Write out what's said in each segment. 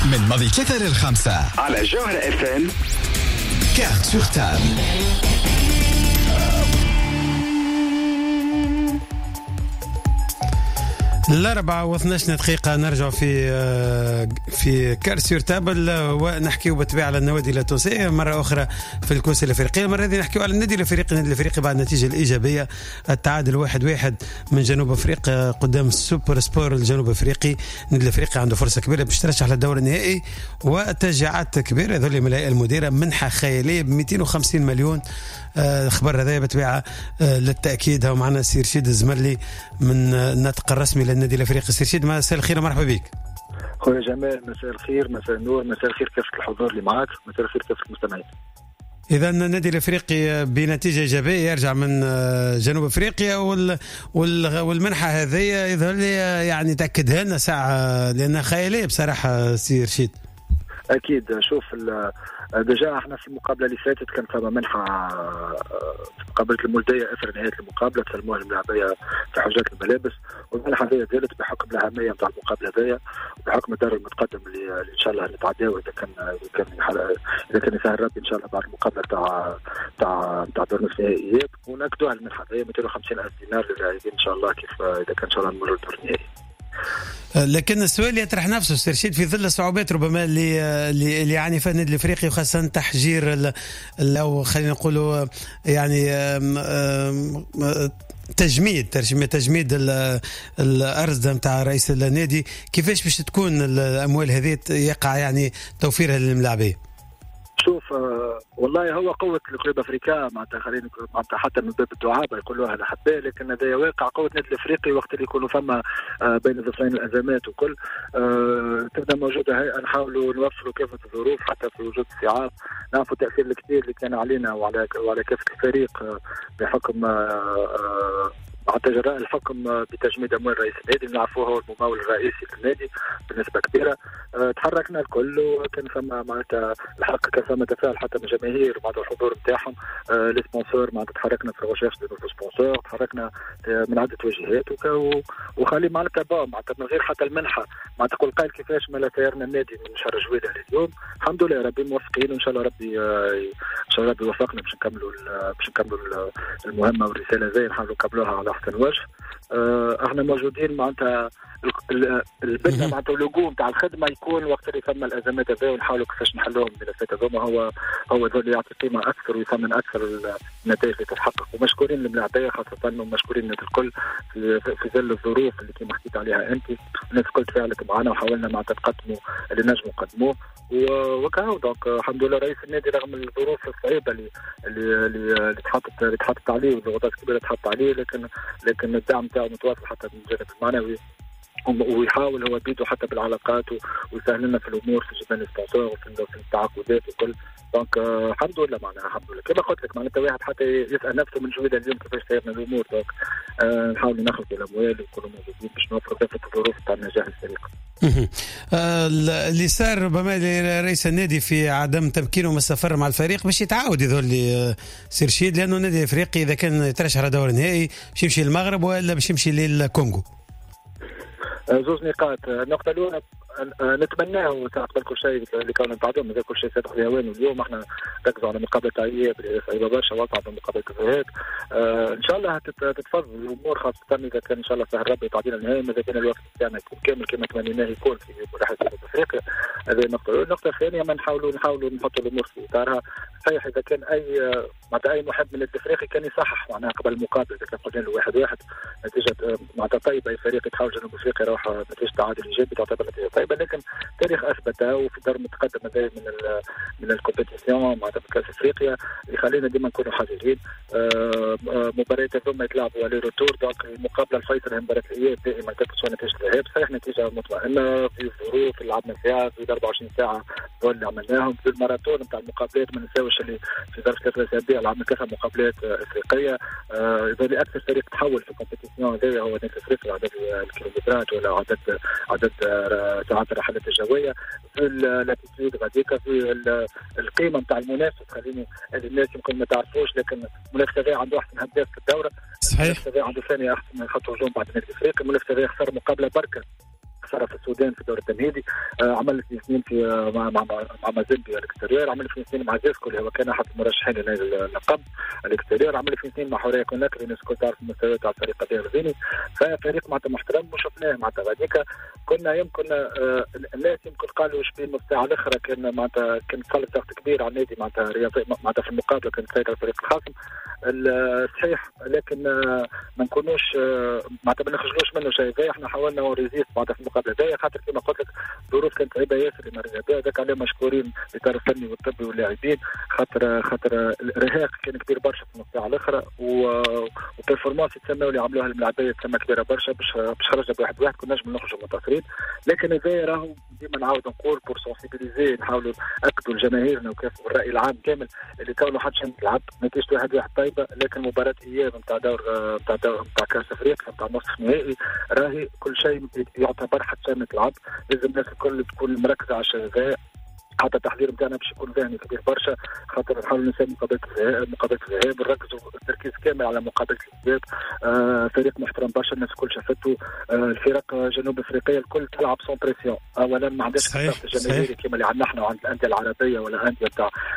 من ماضي 3 ل5 على جوهر اف ام. كارت سور تابل. الأربعة و12 دقيقة نرجع في كارت سور تابل ونحكيو بالطبيعة على النوادي التونسية مرة أخرى في الكؤوس الأفريقية. المرة هذه نحكيو على النادي الأفريقي بعد النتيجة الإيجابية، التعادل 1-1 من جنوب أفريقيا قدام السوبر سبور الجنوب أفريقي. النادي الأفريقي عنده فرصة كبيرة باش ترشح للدور النهائي وتشجيعات كبيرة. هذول ملاء المديرة منحة خيالية ب 250 مليون. الخبر هذا بطبيعة للتأكيد هو معنا سي رشيد الزمرلي من الناطق الرسمي للنادي الأفريقي. سي رشيد مساء الخير ومرحبا بك. خويا جمال مساء الخير، مساء النور، مساء الخير كافة الحضور اللي معاك، مساء الخير كافة المستمعين. إذا النادي الأفريقي بنتيجة إيجابية يرجع من جنوب أفريقيا والمنحة هذه يظهر لي يعني تأكدها لنا ساعة لأنها خيالية بصراحة سي رشيد. أكيد. شوف ديجا احنا في المقابله اللي فاتت كان فما منحه في مقابله المولديه اثر نهايه المقابله تسلموها الملاعبيه في حوزات الملابس، والمنحه هذه زالت بحكم الاهميه نتاع المقابله هذه وبحكم الدور المتقدم اللي ان شاء الله نتعداو اذا كان يسهل ربي ان شاء الله بعد المقابله تاع دور النهائيات، وناكدوها المنحه هذه 250,000 دينار للاعبين ان شاء الله كيف اذا كان ان شاء الله نمروا الدور النهائي. لكن السؤال يطرح نفسه سير رشيد في ظل الصعوبات ربما اللي يعاني فيها النادي الافريقي وخاصه تحجير او خلينا نقولوا يعني تجميد الارز نتاع رئيس النادي، كيفاش باش تكون الاموال هذه يقع يعني توفيرها للملاعبيه؟ شوف والله هو قوة الكلوب افريكا معناتها خلينا معناتها حتى من باب الدعابة يقولوها الأحباء، لكن هذا واقع قوة النادي الافريقي وقت اللي يكونوا فما بين ظفرين الأزمات وكل تبدا موجودة. هي نحاولوا نوفروا كافة الظروف حتى في وجود الصعاب، نعرفوا التأثير الكثير اللي كان علينا وعلى كافة الفريق بحكم مع جراء الحكم بتجميد اموال رئيس النادي، نعرفوه هو الممول الرئيسي للنادي بنسبه كبيره. تحركنا الكل وكان فما معناتها الحق كان فما تفاعل حتى من الجماهير مع الحضور نتاعهم. السبونسور معناتها تحركنا في ريشيرش دو نوفو سبونسور، تحركنا من عده وجهات وخلي معناتها معناتها من غير حتى المنحه معناتها تقول قايل كيفاش ما سيرنا النادي من شهر جويلية اليوم. الحمد لله ربي موفقين وان شاء الله ربي ان شاء الله ربي يوفقنا باش نكملوا المهمه والرساله زي نحاولوا نكملوها على احسن وجه. احنا موجودين معناتها البدء معناتها اللجوء نتاع الخدمه يكون وقت اللي ثم الازمات هذه ونحاولوا كيفاش نحلوهم الملفات هذوما. هو ذول يعطي قيمه اكثر ويثمن اكثر النتائج اللي تتحقق، ومشكورين الملاعبيه خاصه ومشكورين الناس الكل في ظل الظروف اللي كما حكيت عليها انت. الناس الكل تفاعلت معنا وحاولنا معناتها نقدموا اللي نجموا نقدموه وكاو. دونك الحمد لله رئيس النادي رغم الظروف الصعيبه اللي تحطت عليه والضغوطات الكبيره تحط عليه، لكن الدعم تاعه متواصل حتى من الجانب المعنوي، ويحاول هو بيده حتى بالعلاقات ويسهل لنا في الامور في جبال السبونسور وفي التعاقدات وكل. دونك الحمد لله معناها الحمد لله كما قلت لك معناتها واحد حتى يسال نفسه من جويلية اليوم كيفاش سيرنا الامور. دونك نحاولوا نخلقوا الاموال ويكونوا موجودين باش نوفروا كافه الظروف تاع نجاح الفريق. اللي صار ربما لرئيس النادي في عدم تمكينه من السفر مع الفريق باش يتعاود يظهر لي سير رشيد، لانه النادي الافريقي اذا كان يترشح على دور النهائي باش يمشي للمغرب ولا باش يمشي للكونغو. زوج نقاط. النقطة الأولى نتمناه قبل كل شيء اللي كانوا نتعدوا مازال كل شيء سابق لهوانه. اليوم احنا ركزوا على مقابلة اياب صعيبة برشا وصعب من مقابلة كفاهات. ان شاء الله تتفضل الامور خاصة اذا كان ان شاء الله سهل ربي تعدينا النهائي ماذا كان الوقت تاعنا يكون كامل كما تمنيناه يكون في ملاحظة افريقيا. هذه النقطة الأولى. النقطة الثانية ما نحاولوا نحطوا الامور في اطارها. صحيح اذا كان اي محب من الافريقي كان يصحح معناها قبل المقابلة اذا كان قلنا له 1-1 نتيجة معناتها طيبة. اي فريق يتحاول جنوب افريقيا يروح نتيجة تعادل ايجابي تعتبر نتيجة طيبة، لكن التاريخ اثبته وفي دور متقدم هذا من الكومبيتيسيون معناتها في كاس افريقيا يخلينا ديما نكونوا حذرين. مباريات هذوما يتلعبوا على روتور. دونك المقابله الفيصل هي مباراه الاياب دائما تكون نتيجه الذهاب. صحيح نتيجه مطمئنه في الظروف اللي لعبنا فيها في 24 ساعه دول اللي عملناهم في الماراثون نتاع المقابلات. ما ننساوش اللي في ظرف 3 اسابيع لعبنا 3 مقابلات افريقيه. يظل اكثر فريق تحول في الكومبيتيسيون هذا هو نادي افريقيا، عدد الكيلومترات ولا عدد ساعات الرحلات الجويه في الاتيتيود غاديك في القيمه نتاع المنافس. خليني الناس يمكن ما تعرفوش لكن المنافس عنده احسن هداف في الدوره. صحيح. المنافس عنده ثاني احسن خط هجوم بعد النادي الافريقي. المنافس خسر مقابله بركه خساره في السودان في الدور التمهيدي، عمل 2 سنين في مع مازيمبي الاكستيريور، عمل 2 سنين مع زيسكو اللي هو كان احد المرشحين للقب الاكستيريور، عمل 2 سنين مع حوريه كوناكري الناس الكل تعرف المستوى تاع الفريق قضيه الغزيني. ففريق معناتها محترم وشفناه معناتها بعديك كنا يمكن الناس يمكن قالوا شبين نص ساعه الاخرى كان معناتها كان صار ضغط كبير على النادي معناتها رياضي معناتها في المقابله كان سيطر الفريق الخصم صحيح، لكن ما نكونوش معناتها ما نخرجوش منه شيء زي احنا حاولنا وريزيست معناتها في المقابله هذه، خاطر كما قلت لك الظروف كانت صعيبه ياسر اللي مرينا بها، ذاك عليه مشكورين الاطار الفني والطبي واللاعبين، خاطر الارهاق كان كبير برشا في النص ساعه الاخرى، وبيرفورمانس يتسمى اللي عملوها الملاعبيه تسمى كبيره برشا باش خرجنا بواحد كنا نجم نخرجوا منتصرين، لكن هذا راهو ديما نعاود نقول بور سونسيبيليزي نحاولوا ناكدوا لجماهيرنا وكافه الراي العام كامل اللي كونه حد شن يلعب نتيجه 1-1 طيبه، لكن مباراه اياب نتاع دور نتاع كاس افريقيا نتاع نصف نهائي راهي كل شيء يعتبر حتى شن تلعب، لازم الناس الكل تكون مركزه على الشيء هذا، حتى التحضير نتاعنا باش يكون ذهني كبير برشا، خاطر نحاولوا نساوي مقابله الذهاب ونركزوا التركيز كامل على مقابله الذهاب. فريق محترم برشا الناس الكل شافته، الفرق جنوب افريقيه الكل تلعب سون بريسيون، اولا ما عندهاش الضغط الجماهيري كما اللي عندنا احنا وعند الانديه العربيه ولا انديه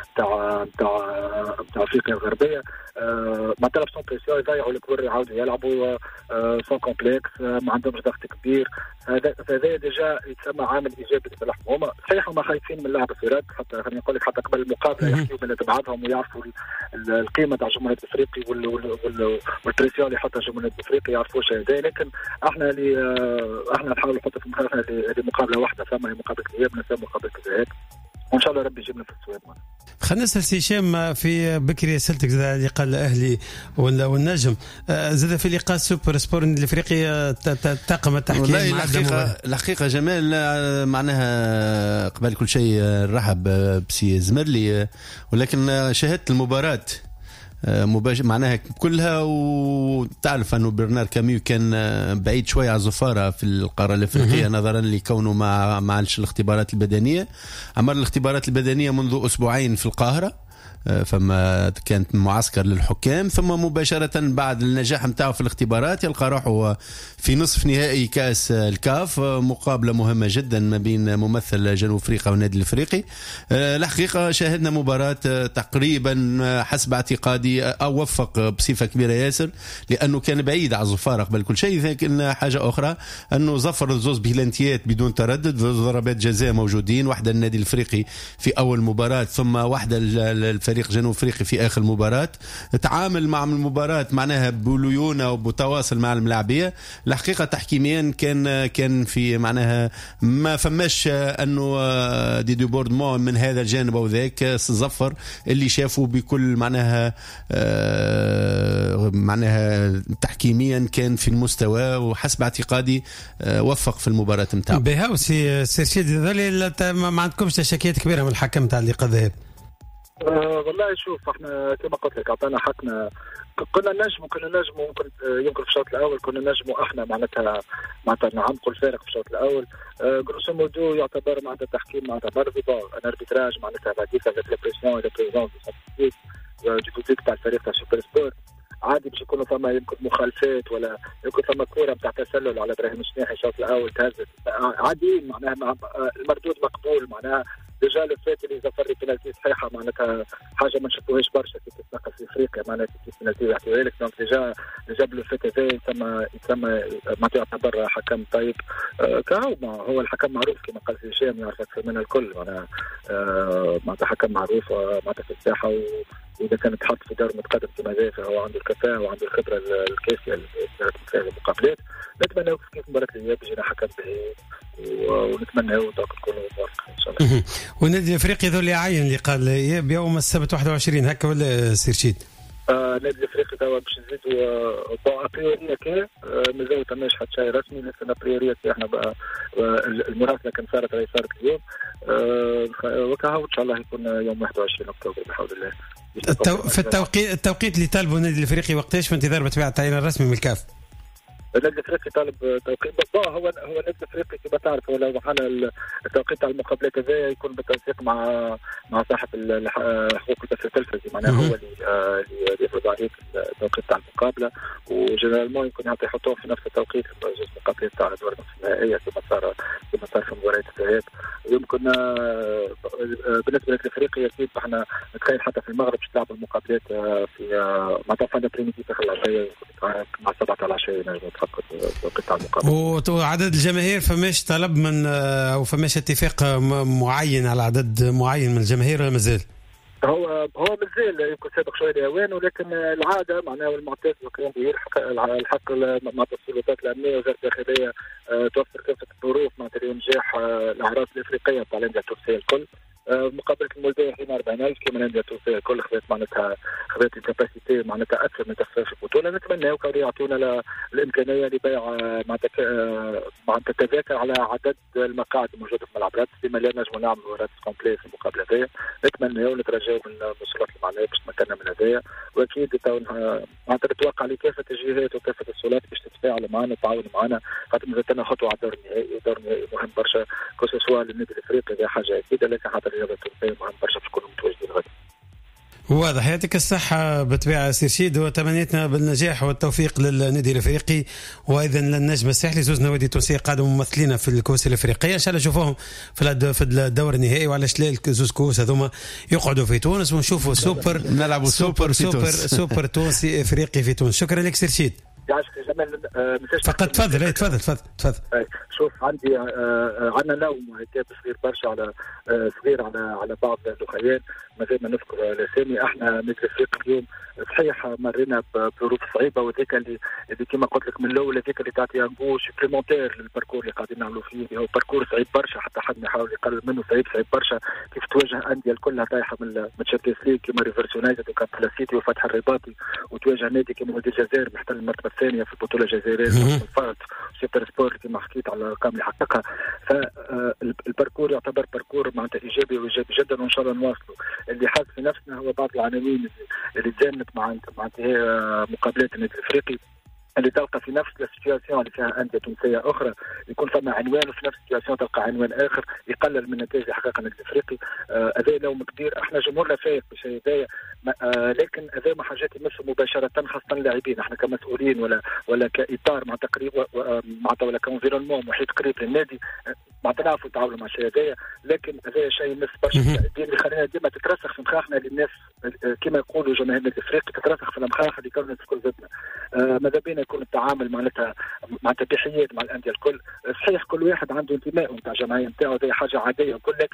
تاع افريقيا الغربيه، ما تلعب سون بريسيون يضيعوا الكبار يعاودوا يلعبوا سون كومبلكس، ما عندهمش ضغط كبير، هذا ديجا يتسمى عامل ايجابي لصالحهم. هما صحيح هما خايفين من اللعب الفرق، حتى خليني نقول لك حتى قبل المقابله يحكيوا من بعضهم ويعرفوا القيمه تاع الجمهوريه الافريقي والبريسيون اللي يحطها الجمهوريه الافريقي يعرفوا شيء هذا، لكن احنا نحاول نحط في مخنا هذه مقابله واحده، فما هي مقابله الاياب نسمى مقابله الذهاب، وان شاء الله ربي يجيبنا في السواد. خلينا نسال سي هشام في بكري سالتك زاد اللي قال الاهلي والنجم زاد في لقاء سوبر سبور الافريقي طاقم التحكيم الحقيقه جمال معناها قبل كل شيء نرحب بسي زمرلي، ولكن شاهدت المباراه مباشر معناها كلها، وتعرف أنه برنار كاميو كان بعيد شوية على الزفارة في القارة الأفريقية نظرا لكونه مع الاختبارات البدنية. عمر الاختبارات البدنية منذ أسبوعين في القاهرة، فما كانت معسكر للحكام، ثم مباشرة بعد النجاح متاعه في الاختبارات يلقى روحه في نصف نهائي كأس الكاف، مقابلة مهمة جدا ما بين ممثل جنوب أفريقيا والنادي الأفريقي. الحقيقة شاهدنا مباراة تقريبا حسب اعتقادي أو وفق بصفة كبيرة ياسر، لأنه كان بعيد على الظفارة قبل كل شيء، لكن حاجة أخرى أنه ظفر الزوز بلانتيات بدون تردد، ضربات جزاء موجودين، واحدة النادي الأفريقي في أول مباراة ثم واحدة فريق جنوب أفريقيا في آخر مباراة. تعامل مع المباراة معناها بليونة وبتواصل مع الملاعبية. الحقيقة تحكيميا كان في معناها ما فماش أنه دي بوردمون من هذا الجانب أو ذاك، الظفر اللي شافوا بكل معناها تحكيميا كان في المستوى، وحسب اعتقادي وفق في المباراة متاعه. بهاوسي سيرشيد ما عندكمش تشكيات كبيرة من الحكم تاع اللقاء ذهب؟ والله شوف احنا كما قلت لك اعطينا حقنا، كنا نجموا يمكن في الشوط الاول كنا نجموا احنا معناتها نعمقوا الفارق في الشوط الاول. غروسو مودو يعتبر معناتها تحكيم معناتها برضه ان اربيتراج معناتها بعديك افيك لا بريسيون اي لا بريزونس دو بوبليك تاع الفريق تاع سوبر سبور، عادي باش يكونوا فما يمكن مخالفات ولا يمكن فما كوره نتاع تسلل على ابراهيم الشناحي الشوط الاول تهزت عادي، معناها المردود مقبول، معناها ديجا لو فات اللي زفر لي بينالتي صحيحه معناتها حاجه ما نشوفوهاش برشا في تتنقل في افريقيا، معناتها في بينالتي يعطيوها لك، دونك ديجا بلو فات هذا يتسمى معناتها يعتبر حكم طيب. هو الحكم معروف كما قال في هشام يعرف اكثر منها الكل، معناتها حكم معروف معناتها في الساحه، وإذا كان تحط في دور متقدم كما ذا فهو عنده الكفاءة وعنده الخبرة الكافية في هذه المقابلات. نتمنى كيف مباراة الإياب يجينا حكم به، ونتمنى تكون موافقة إن شاء الله. والنادي الأفريقي ذو اللي عين اللي قال الإياب يوم السبت 21 هكا ولا سيرشيد؟ النادي الافريقي توا باش نزيدوا ابريوريه كي مازال فماش حتى شيء رسمي، لكن ابريوريه احنا بقى المراسله كان صارت اليوم، وكهو ان شاء الله يكون يوم 21 اكتوبر بحول الله. في التوقيت اللي طالبه النادي الافريقي وقتاش في انتظار بطبيعه التعيين الرسمي من الكاف؟ النادي الافريقي طالب توقيت هو النادي الافريقي كما تعرف، هو لو معنا التوقيت تاع المقابلات هذا يكون بالتنسيق مع صاحب حقوق البث التلفزي، معناها هو اللي يفرض عليك التوقيت تاع المقابله، وجنرالمون يكون يحطوه في نفس التوقيت في جزء المقابلات تاع الادوار النهائيه كما صار في مباريات الذهاب. يمكن بالنسبه للنادي الافريقي اكيد احنا نتخيل حتى في المغرب باش تلعب المقابلات في مع فان بريميدي داخل العشيه مع 7 العشيه نجم تفقد التوقيت تاع المقابله. وعدد الجماهير فماش طلب من او فماش اتفاق معين على عدد معين من الجماهير ولا مازال؟ هو مازال يمكن سابق شويه لاوان، ولكن العاده معناها والمعتاد والقيام به الحق مع السلطات الامنيه وزاره الداخليه توفر كافه الظروف مع لنجاح الاعراس الافريقيه تاع الانديه التونسيه الكل. مقابله المولديه حين 40,000 كما الانديه التونسيه الكل خذت الكاباسيتي معناتها اكثر من تصفيق البطوله. نتمناو كانوا يعطونا الامكانيه لبيع معناتها تذاكر على عدد المقاعد الموجوده في ملعب رادس، بما لا نجموا نعملوا رادس كومبلي في المقابله هذه. نتمناو ونترجاو من السلطات المعنيه باش تمكننا من هذايا، واكيد معناتها نتوقع لكافه الجهات وكافه السلطات باش تتفاعلوا معنا وتعاونوا معنا، خاطر مازلنا خطوه على الدور النهائي. الدور النهائي مهم برشا كوسوسوا للنادي الافريقي، هذه حاجه اكيده، لكن حتى الرياضه التونسيه مهم برشا باش نكونوا متواجدين غادي. واضح. يعطيك الصحة بالطبيعة سي رشيد، وتمنيتنا بالنجاح والتوفيق للنادي الافريقي وايضا للنجم الساحلي، زوز نوادي تونسية قادوا ممثلين في الكؤوس الافريقية، ان شاء الله نشوفوهم في الدور النهائي، وعلاش لا زوز كؤوس هذوما يقعدوا في تونس ونشوفوا نلعبوا سوبر تونسي افريقي في تونس. شكرا لك سي رشيد. يعيشك يا جمال. فقط تفضل. شوف عندنا نوم هيك صغير على بعض الاخوان مازال ما نذكر الاسامي. احنا نادي الافريقي اليوم صحيح مرينا بظروف صعيبه، وذيك اللي كما قلت لك من الاول هذيك اللي تعطي انغو سوبليمونتير للباركور اللي قاعدين نعملوا فيه، اللي هو باركور صعيب برشا، حتى حد ما يحاول يقلل منه. صعيب برشا كيف تواجه انديه الكلها طايحه من تشامبيونز ليج كما ريفرس يونايتد وكابيتال سيتي وفتح الرباطي، وتواجه نادي كما نادي الجزائر محتل المرتبه الثانيه في البطوله الجزائريه الفرد سوبر سبور كما حكيت على الارقام اللي حققها. فالباركور يعتبر باركور معناتها ايجابي جدا، وان شاء الله نواصلوا. اللي حاس في نفسنا هو بعض العناوين اللي تزامنت مع انتهاء مقابلات النادي الافريقي، اللي تلقى في نفس السيتواسيون اللي فيها أندية تونسية أخرى يكون فما عنوان، وفي نفس السيتواسيون تلقى عنوان آخر يقلل من النتائج اللي حققها النادي الأفريقي. هذا لوم كبير، احنا جمهورنا فايق بالشيء هذايا، لكن هذا ما حاجات يمس مباشرة خاصة اللاعبين. احنا كمسؤولين ولا كإطار مع تقريب ولا كانفيرونمون محيط قريب للنادي ما نعرفوا نتعاملوا مع الشيء هذايا، لكن هذا شيء يمس برشا اللاعبين اللي خلينا ديما تترسخ في مخاخنا للناس كما يقولوا جماهير النادي الأفريقي، تترسخ في المخاخ اللي كانوا الكل ضدنا. ماذا بينا يكون التعامل معناتها بحياد مع الانديه الكل. صحيح كل واحد عنده انتماء نتاع الجمعيه نتاعو، هذه حاجه عاديه وكل، لكن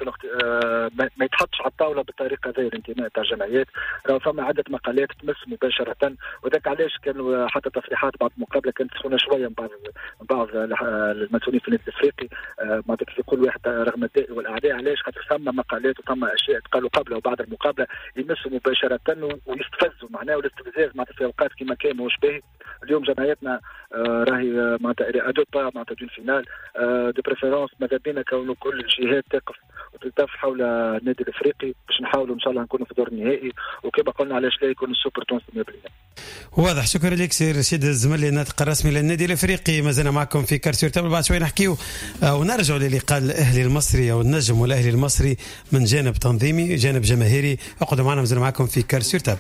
ما يتحطش على الطاوله بالطريقه هذه الانتماء تاع الجمعيات. راهو فما عده مقالات تمس مباشره، وذاك علاش كانوا حتى تصريحات بعض المقابله كانت سخونه شويه من بعض المسؤولين في النادي الافريقي، معناتها كيف يقول واحد رغم الداء والاعداء، علاش خاطر ثم مقالات وثم اشياء تقالوا قبل وبعد المقابله يمسوا مباشره ويستفزوا معناه، والاستفزاز معناتها في اوقات كما كان ماهوش باهي. اليوم جمعيتنا راهي معناتها ادو با معناتها دون فينال دو بريفيرونس، ماذا بينا كونه كل الجهات تقف وتلتف حول النادي الافريقي باش نحاولوا ان شاء الله نكونوا في الدور النهائي، وكما قلنا علاش لا يكون السوبر تونسي 100%. واضح. شكرا لك سي رشيد الزملي الناطق الرسمي للنادي الافريقي. ما زلنا معكم في كارسير تابل، بعد شوي نحكيو ونرجعوا للقاء الاهلي المصري او النجم والاهلي المصري من جانب تنظيمي جانب جماهيري. اقعدوا معنا، ما زلنا معكم في كارسير تابل.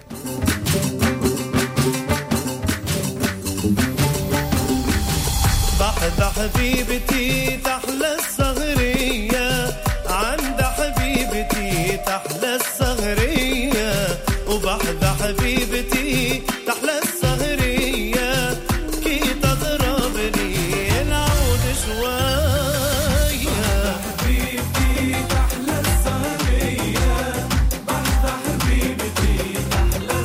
بحذا حبيبتي تحلى الصغرية، عند حبيبتي تحلى الصغرية، وبحذا حبيبتي تحلى الصغرية، كي تضربني العود شوية. حبيبتي تحلى الصغرية، بحذا حبيبتي تحلى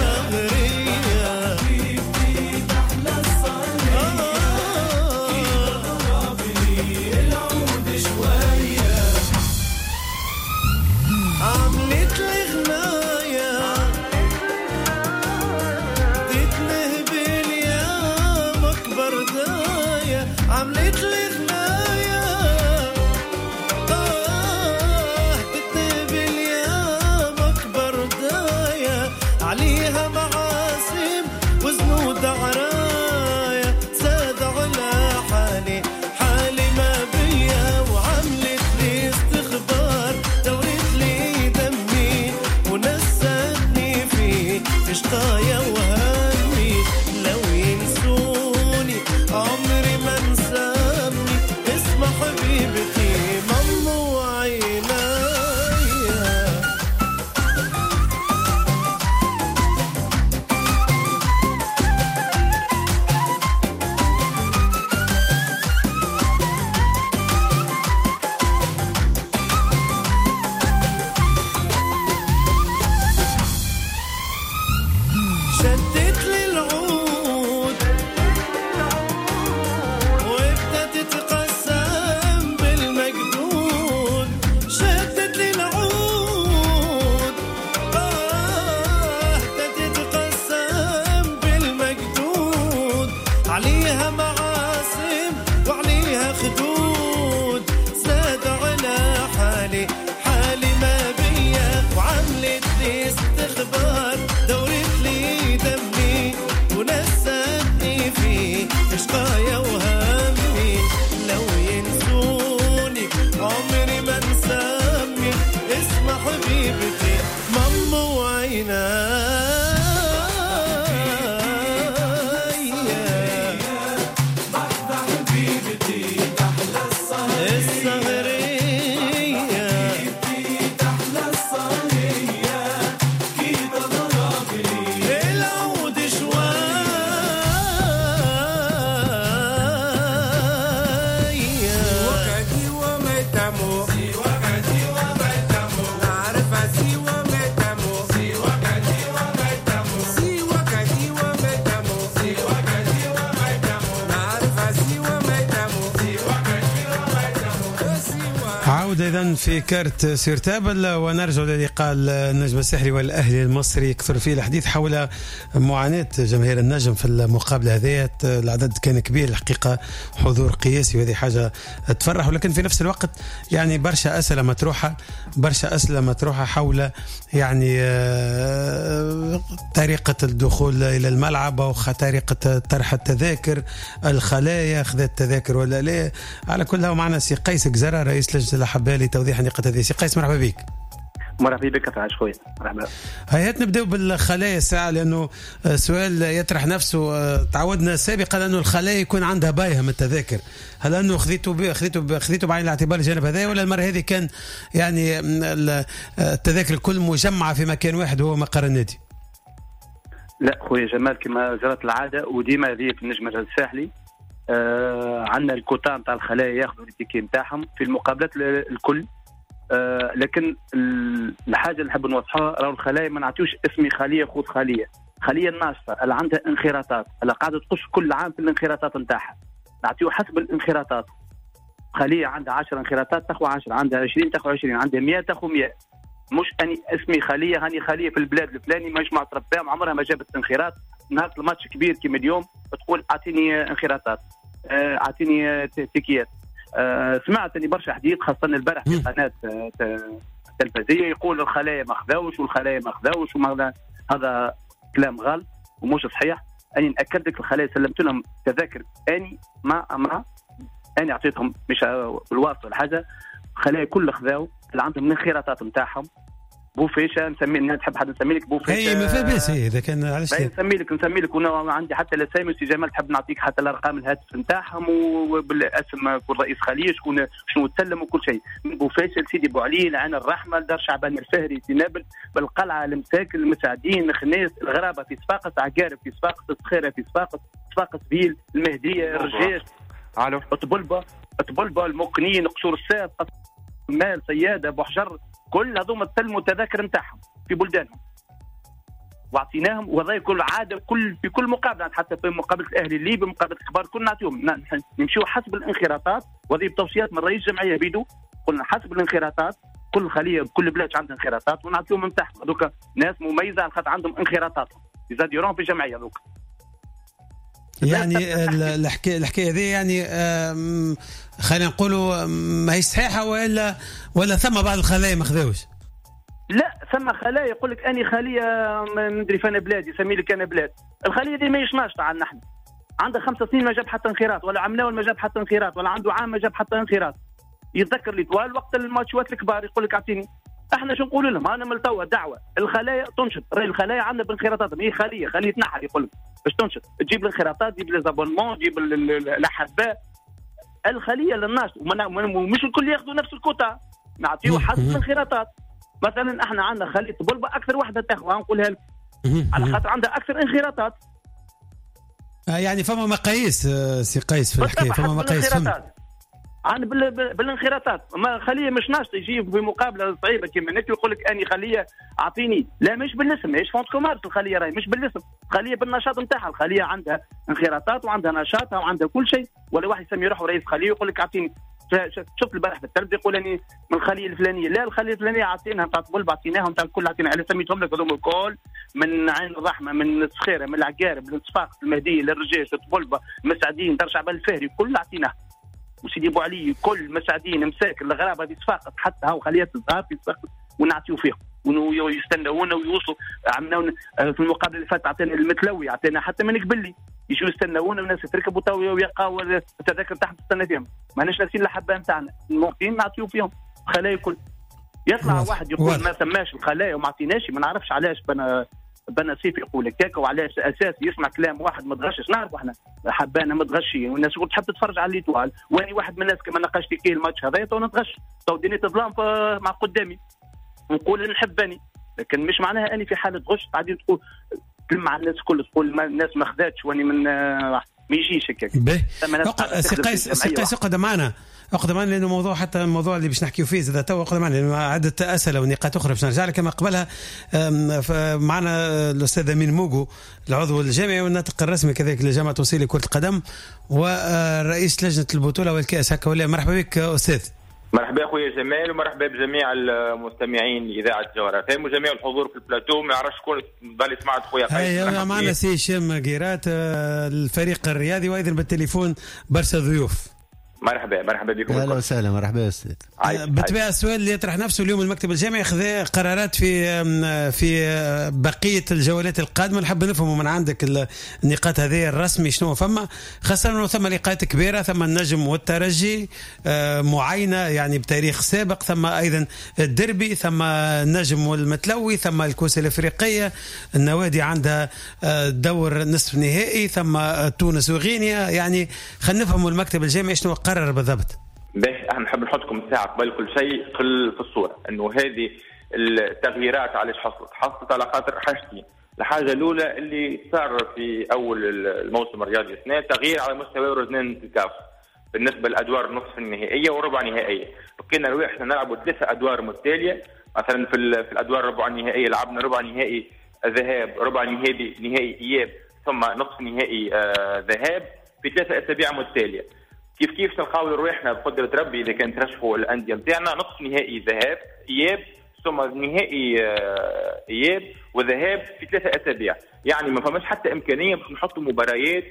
الصغرية، حبيبتي تحلى الصغرية. عودة إذن في كارت سيرتابل، ونرجع للقاء النجم السحري والأهلي المصري. يكثر فيه الحديث حول معاناة جماهير النجم في المقابلة هذه. العدد كان كبير الحقيقة، حضور قياسي، وهذه حاجة تفرح، ولكن في نفس الوقت يعني برشا أسئلة مطروحة حول يعني طريقة الدخول إلى الملعب أو طريقة طرح التذاكر، الخلايا أخذ التذاكر ولا لا. على كلها ومعنا سي قيس جزرة رئيس لجنة الأحباء لتوضيح النقاط هذه. سي قيس مرحبا بك. مرحبا بك فراش خويا، مرحبا. هيا نبداو بالخلايا الساعة، لأنه سؤال يطرح نفسه. تعودنا سابقا أنه الخلايا يكون عندها بايها من التذاكر، هل أنه خذيتوا بعين الاعتبار الجانب هذا، ولا المرة هذه كان يعني التذاكر الكل مجمعة في مكان واحد وهو مقر النادي؟ لا خويا جمال، كما جرت العادة وديما هذه في النجم الساحلي عندنا الكوتا نتاع الخلايا ياخذوا التيكي نتاعهم في المقابلات الكل. لكن الحاجه اللي نحب نوضحها، راهو الخلايا ما نعطيوش اسمي خليه خذ خليه الناشطه اللي عندها انخراطات، اللي قاعده تقش كل عام في الانخراطات نتاعها، نعطيو حسب الانخراطات. خليه عندها 10 انخراطات تاخذ 10، عندها 20 تاخذ 20، عندها 100 تاخذ 100. مش اني اسمي خليه هاني خليه في البلاد الفلاني مش مع تربام عمرها ما جابت انخراط. نهار الماتش كبير كما اليوم تقول اعطيني انخراطات، اعطيني تيكيات. سمعت اني برشا حديث خاصه البارح في قناه تلفزيونيه يقول الخلايا ما خذاوش والخلايا ما خذاوش، هذا كلام غلط ومش صحيح. اني ناكد لك الخلايا سلمت لهم تذاكر، اني ما اني اعطيتهم مش بالواسطه ولا حاجه. الخلايا كل خذاو اللي عندهم الانخراطات نتاعهم. بوفيشه نسمي، تحب حد نسمي لك بوفيشه؟ اي ما فيها باس، اذا كان علاش نسمي لك وانا عندي حتى الاسامي. سي جمال تحب نعطيك حتى الارقام الهاتف نتاعهم وبالاسم كل رئيس خليه شنو تسلم وكل شيء. من بوفيشه لسيدي بوعلي لعين الرحمه لدار شعبان الفهري في نابل، بالقلعه، المساكن، المساعدين، خنيس، الغرابه في صفاقس، عقارب في صفاقس، الصخيره في صفاقس فيل، المهديه، الرجاج، طبلبه، المقنين، قصور الساد، مال، سياده، بوحجر، كل هذوما تسلموا التذاكر نتاعهم في بلدانهم واعطيناهم. وهذا كل عاده في كل مقابله، حتى في مقابله الاهلي الليبي، مقابله الكبار، كنا نعطيهم. نمشيو حسب الانخراطات، وهذه بتوصيات من رئيس الجمعيه بيدو. قلنا حسب الانخراطات، كل خليه بكل بلاد عندها انخراطات ونعطيهم من تحت. هذوك ناس مميزه على خاطر عندهم انخراطاتهم يزاد يروحوا في الجمعيه هذوك. يعني الحكايه هذه يعني خلينا نقولوا ما هي صحيحه، ولا ثم بعض الخلايا ما خذاوش؟ لا، ثم خلايا يقول لك اني خليه ما ندري فانا بلادي، يسمي لك انا بلاد. الخليه دي ماهيش ناشطه عندنا احنا. عنده 5 سنين ما جاب حتى انخراط، ولا عمناه ما جاب حتى انخراط، ولا عنده عام ما جاب حتى انخراط. يتذكر لي طوال وقت الماتشات الكبار يقول لك اعطيني. احنا شو نقول لهم؟ انا من توا دعوه الخلايا تنشط. راهي الخلايا عندنا بانخراطاتهم، هي خليه تنحر يقول لك باش تنشط، تجيب الانخراطات، تجيب ليزابونمون، تجيب الاحباء. الخليه للناس ومش الكل ياخذوا نفس الكوتا، نعطيو حسب الانخراطات. مثلا احنا عندنا خليه طبلبه اكثر وحده تاخذها، نقولها لك على خاطر عندها اكثر انخراطات. يعني فما مقاييس سي قيس في الحكايه، فما مقاييس عن بالانخراطات. ما خليه مش ناشطه يجي في مقابله صعيبه كما نتي يقول لك اني خليه اعطيني. لا، مش بالاسم، ماهيش فونت كومارس. الخليه راهي مش بالاسم، خليه بالنشاط نتاعها. الخليه عندها انخراطات وعندها نشاطها وعندها كل شيء. ولا واحد يسمي روحه رئيس خليه يقول لك اعطيني. شفت البارح في التلفزيون يقول اني من الخليه الفلانيه. لا، الخليه الفلانيه اعطيناها نتاع طبلبه، اعطيناهم نتاع الكل، اعطيناها. انا سميتهم لك هذوم الكل، من عين الرحمه، من الصخيره، من العقارب، من صفاقس، المهديه، للرجاج، طبلبه، مساعدين، دار شعبان الفهري، كل اعطيناه. وسيدي بو علي، كل مساعدين، مساكن، الغرابه في صفاقس، حتى هاو خليات الصغار في صفاقس ونعطيو فيهم ويستناونا ويوصلوا. عملنا في المقابله اللي فاتت اعطينا المتلوي، اعطينا حتى من قبلي يجوا يستناونا والناس تركبوا تو ويلقاو التذاكر تحت تستنى فيهم. ماناش ناسين الحبه نتاعنا، الموقفين نعطيو فيهم خلايا كل. يطلع واحد يقول ما سماش الخلايا وما عطيناش، ما نعرفش علاش بنا سيف يقول هكاك، وعلاش اساس يسمع كلام واحد متغشش. نعرف احنا حبانا متغشين والناس يقول تحب تتفرج على الليتوال، واني واحد من الناس كما ناقشت كي الماتش هذا تو نتغش، تو ديني تظلام مع قدامي ونقول نحبني، لكن مش معناها اني في حاله غش قاعدين تقول مع الناس الكل تقول الناس ما خذاتش واني من ما يجيش هكاك. سي قيس اقعد معنا لانه موضوع، حتى الموضوع اللي باش نحكيو فيه زاد تو اقعد معنا لانه عده اسئله ونقاط اخرى باش نرجع لك. كما قبلها معنا الاستاذ امين موغو العضو الجامعي والناطق الرسمي كذلك لجامعه توصيل لكره القدم ورئيس لجنه البطوله والكاس. هكا ولا مرحبا بك استاذ. مرحبا اخويا جمال ومرحبا بجميع المستمعين لاذاعه جوهرات، هم جميع الحضور في البلاتو. ما يعرفش شكون ضل سمعت خويا هيا معنا سي هشام قيرات الفريق الرياضي، وايضا بالتليفون برشا ضيوف. مرحبا بكم. اهلا وسهلا، مرحبا استاذ. بالطبيعه السؤال اللي يطرح نفسه اليوم المكتب الجامعي اخذ قرارات في بقيه الجولات القادمه، نحب نفهموا من عندك النقاط هذه الرسمي شنو فما، خاصه انه ثم لقاءات كبيره، ثم النجم والترجي معينه يعني بتاريخ سابق، ثم ايضا الدربي، ثم النجم والمتلوي، ثم الكوس الافريقيه، النوادي عندها دور نصف نهائي، ثم تونس وغينيا. يعني خلينا نفهموا المكتب الجامعي شنو قرر بالضبط. باهي احنا نحب نحطكم الساعه قبل كل شيء في الصوره انه هذه التغييرات علاش حصلت على خاطر حاجتين. الحاجه الاولى اللي صار في اول الموسم الرياضي السنه تغيير على مستوى رزنان الكاف بالنسبه للادوار النصف النهائيه وربع نهائيه. بقينا احنا نلعبوا 3 ادوار متتاليه، مثلا في الادوار الربع النهائيه لعبنا ربع نهائي ذهاب، ربع نهائي اياب، ثم نصف نهائي ذهاب في 3 أسابيع متتاليه. كيف تلقاو روحنا بقدرة ربي إذا كان ترشحوا الأندية نتاعنا نصف نهائي ذهاب إياب ثم نهائي إياب وذهاب في 3 أسابيع. يعني ما فماش حتى إمكانية باش نحطوا مباريات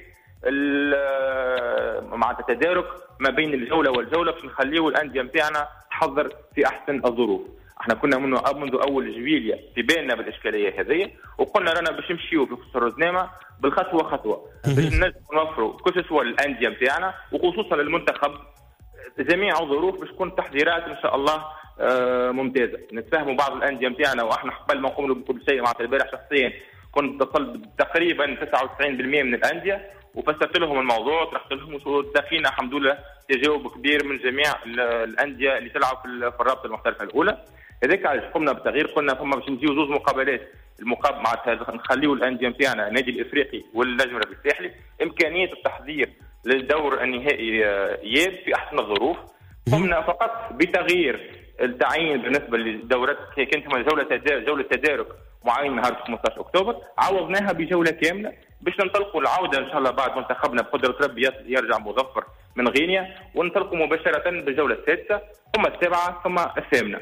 مع التدارك ما بين الجولة والجولة باش نخليوا الأندية نتاعنا تحضر في أحسن الظروف. احنا كنا منذ اول جويليا في بالنا بالاشكاليه هذه، وقلنا رانا باش نمشيو في قصر الرزنامه بالخطوه خطوه باش نوفروا كل سوا الانديه نتاعنا وخصوصا للمنتخب جميع الظروف باش تكون تحضيرات ان شاء الله ممتازه. نتفاهموا بعض الانديه نتاعنا، واحنا قبل ما نقوموا بكل شيء مع البارح شخصيا كنت اتصلت تقريبا 99% من الانديه وفسرت لهم الموضوع وطرحت لهم ودخينا الحمد لله تجاوب كبير من جميع الانديه اللي تلعب في الرابطه المحترفه الاولى. هذاك علاش قمنا بالتغيير، قلنا فما باش نديو 2 مقابلات، المقابل مع نخليو الانديه نتاعنا النادي الافريقي والنجم الساحلي امكانيه التحضير للدور النهائي اياب في احسن الظروف. قمنا فقط بتغيير التعيين بالنسبه للدورات، كانت جوله تدارك معين نهار 15 اكتوبر، عوضناها بجوله كامله باش ننطلقوا العوده ان شاء الله بعد منتخبنا بقدره ربي يرجع مظفر من غينيا، وننطلقوا مباشره بالجوله السادسه ثم السابعه ثم الثامنه.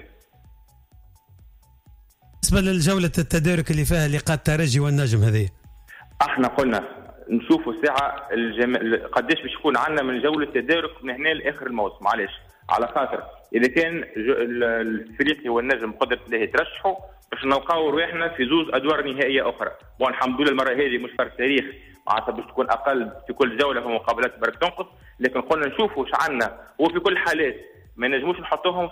بالنسبه للجوله التدارك اللي فيها لقاء الترجي والنجم هذه، احنا قلنا نشوفوا ساعه قداش باش يكون عندنا من جوله تدارك من هنا لاخر الموسم. علاش؟ على خاطر اذا كان الفريق والنجم قدرة الله يترشحوا باش نلقاو روحنا في 2 ادوار نهائيه اخرى. والحمد لله المره هذه مش فرق تاريخ معناتها باش تكون اقل في كل جوله في مقابلات برك تنقص، لكن قلنا نشوفوا واش عندنا، وفي كل حالات ما نجموش نحطوهم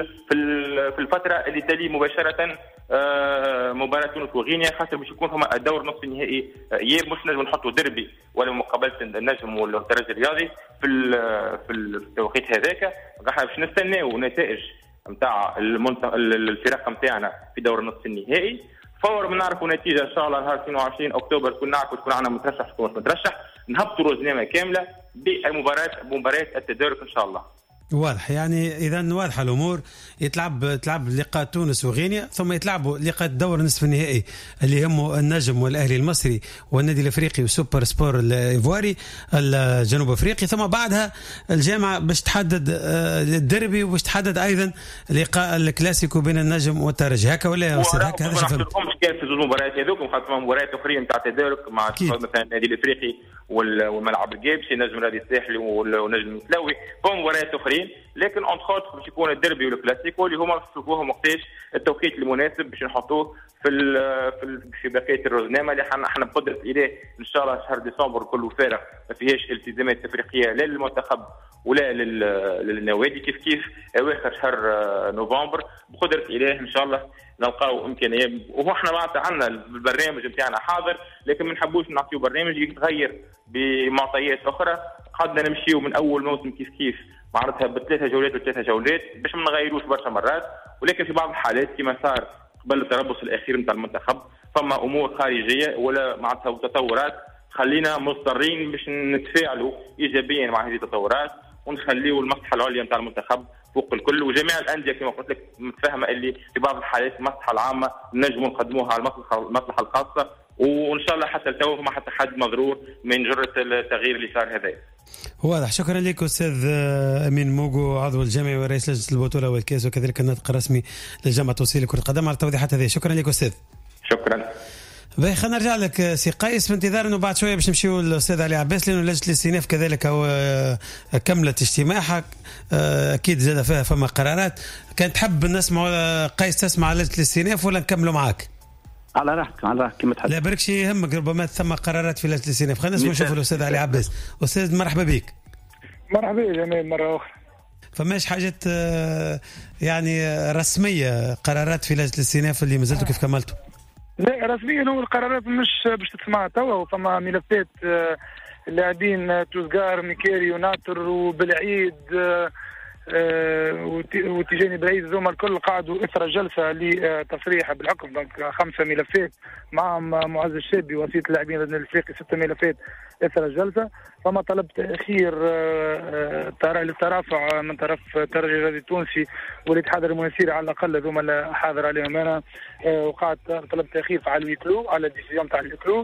في الفتره اللي تلي مباشره مباراه تونس وغينيا، خاطر باش يكون هما الدور نصف النهائي اياب، مش نجم نحطوا دربي ولا مقابله النجم والترجي الرياضي في التوقيت هذاك. احنا باش نستناو نتائج نتاع الفرق نتاعنا في دور النصف النهائي، فور ما نعرفوا نتيجه ان شاء الله نهار 22 اكتوبر تكون نعرفوا شكون عندنا مترشح شكون مش مترشح، نهبطوا رزنامه كامله بمباريات التدارك ان شاء الله. واضح، يعني اذا واضحه الامور. تلعب لقاء تونس وغينيا، ثم يتلعبوا لقاء الدور نصف النهائي اللي هم النجم والاهلي المصري والنادي الافريقي وسوبر سبور الايفواري الجنوب افريقي، ثم بعدها الجامعه باش تحدد الدربي وباش تحدد ايضا لقاء الكلاسيكو بين النجم والترجي. هكا ولا يا استاذ؟ هكا هذا شو فهمت؟ كان في 2 مباريات هذوك وخاصه مباريات اخرين نتاع تدارك مع مثلا النادي الافريقي والملعب الجابشي، نجم النادي الساحلي والنجم المتلوي، فهم مباريات اخرين، لكن اونتخوت باش يكون الدربي والكلاسيكو اللي هما نشوفوهم وقتاش التوقيت المناسب باش نحطوه في بقيه الرزنامه اللي احنا بقدره اله ان شاء الله شهر ديسمبر كله فارغ ما فيهاش التزامات افريقيه لا للمنتخب ولا للنوادي، كيف اواخر شهر نوفمبر بقدره اله ان شاء الله نلقاو امكانيه. وهو احنا معناتها عندنا البرنامج نتاعنا حاضر، لكن ما نحبوش نعطيو برنامج يتغير بمعطيات اخرى. قدنا نمشيو من اول موسم كيف معناتها ب3 جولات و3 جولات باش ما نغيروش برشا مرات، ولكن في بعض الحالات كما صار قبل التربص الاخير نتاع المنتخب فما امور خارجيه ولا معناتها تطورات خلينا مضطرين باش نتفاعلوا ايجابيا مع هذه التطورات ونخليوا المصلحه العليا نتاع المنتخب فوق الكل. وجميع الانديه كما قلت لك متفاهمه اللي في بعض الحالات المصلحه العامه نجموا نقدموها على المصلحه الخاصه، وان شاء الله حتى التو ما حتى حد مضرور من جرة التغيير اللي صار هذا. واضح. شكرا لك أستاذ أمين موغو، عضو الجامعي ورئيس لجنة البطولة والكاس وكذلك الناطق الرسمي للجامعة التونسية لكرة القدم على التوضيحات هذه. شكرا لك أستاذ. شكرا. باهي خلينا نرجع لك سي قيس، في انتظار انه بعد شويه باش نمشيو للاستاذ علي عباس، لانه لجنه الاستئناف كذلك هو كملت اجتماعها، اكيد زاد فيها فما قرارات. كان تحب نسمع قيس تسمع لجنه الاستئناف ولا نكملوا معاك؟ على راحتك على راحتك كما تحب. لا بركش يهمك، ربما ثم قرارات في لجنه الاستئناف. خلينا نشوفوا الاستاذ علي عباس. استاذ مرحبا بك. مرحبا جميل مرة أخرى. فماش حاجات يعني رسمية قرارات في لجنة الاستئناف اللي مازلتوا كيف كملتوا؟ لا رسميا هو القرارات مش باش تسمع توا، فما ملفات اللاعبين توزغار ميكيري وناتر وبالعيد وتيجاني بالعيد ذوما الكل قعدوا اثر جلسه لتصريح بالحكم. دونك 5 ملفات معهم معز الشابي وسيط اللاعبين الافريقي 6 ملفات اثر الجلسه. فما طلب تاخير للترافع من طرف الترجي الرياضي التونسي والاتحاد المنسيري على الاقل ذوما حاضر عليهم انا، وقعد طلب تاخير على الويكلو على الديسيجن تاع الويكلو.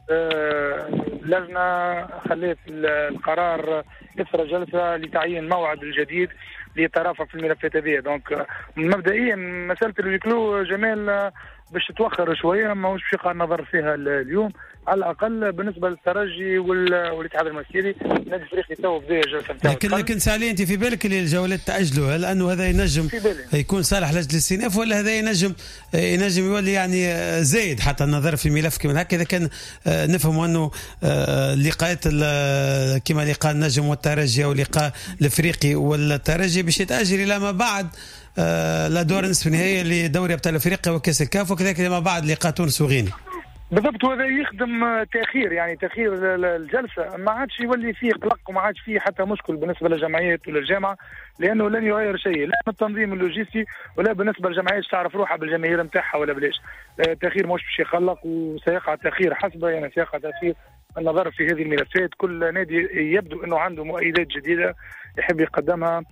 اللجنه خلت القرار اثر جلسه لتعيين موعد الجديد للترافع في الملفات هذه. دونك مبدئيا مساله الويكلو جمال باش تتوخر شويه، ماهوش باش يقع النظر فيها اليوم على الاقل بالنسبه للترجي والاتحاد المنسيري. النادي الافريقي تو بدا الجلسه نتاعو، لكن سالي انت في بالك اللي الجولات تاجلوها لانه هذا ينجم يكون صالح لجنه الاستئناف، ولا هذا ينجم يولي يعني زايد حتى النظر في ملف كما هكا؟ اذا كان نفهم انه اللقاءات كما لقاء النجم والترجي او لقاء الافريقي والترجي باش يتاجل الى ما بعد لا دور نصف النهائي لدوري ابطال افريقيا وكاس الكاف، وكذلك ما بعد لقاء تونس وغينيا. بالضبط، وهذا يخدم تاخير، يعني تاخير الجلسه ما عادش يولي فيه قلق وما عادش فيه حتى مشكل بالنسبه للجمعيات ولا الجامعه، لانه لن يغير شيء لا من التنظيم اللوجستي ولا بالنسبه للجمعيات تعرف روحها بالجماهير نتاعها ولا بلاش. تاخير مش باش يخلق، وسيقع تاخير حسب يعني سيقع تاخير النظر في هذه الملفات. كل نادي يبدو انه عنده مؤيدات جديده يحب يقدمها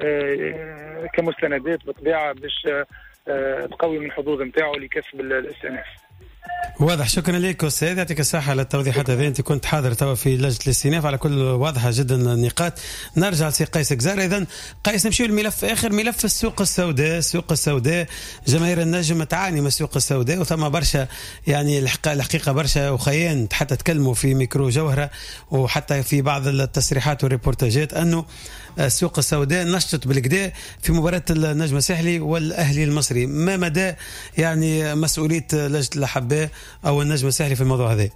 كمستندات بطبيعه باش تقوي من الحظوظ نتاعو لكسب الاستئناف. واضح. شكرا لك أستاذ، يعطيك الصحة على التوضيحات هذه. أنت كنت حاضر توا في لجنة الاستئناف على كل واضحة جدا النقاط. نرجع لسي قيس كزار. إذن قيس نمشي للملف آخر، ملف السوق السوداء. السوق السوداء جماهير النجم تعاني من السوق السوداء، وثم برشا يعني الحقيقة برشا وخيان حتى تكلموا في ميكرو جوهرة وحتى في بعض التصريحات والريبورتاجات أنه السوق السوداء نشطت بالكدا في مباراة النجم الساحلي والأهلي المصري. ما مدى يعني مسؤولية لجنة الأحباء أو النجم الساحلي في الموضوع هذا؟